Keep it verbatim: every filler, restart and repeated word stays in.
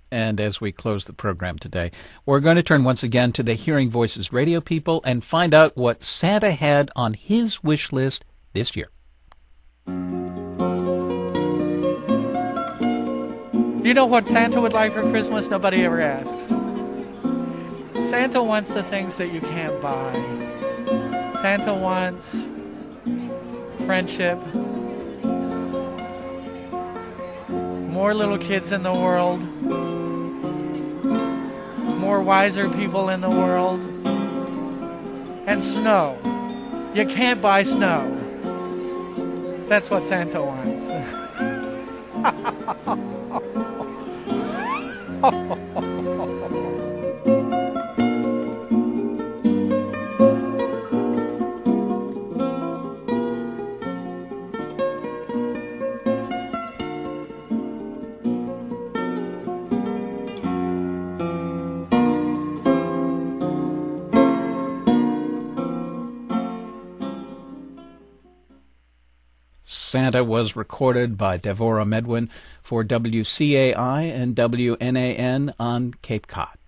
And as we close the program today, we're going to turn once again to the Hearing Voices radio people and find out what Santa had on his wish list this year. You know what Santa would like for Christmas? Nobody ever asks. Santa wants the things that you can't buy. Santa wants friendship, more little kids in the world, more wiser people in the world, and snow. You can't buy snow. That's what Santa wants. Santa was recorded by Devorah Medwin for W C A I and W N A N on Cape Cod.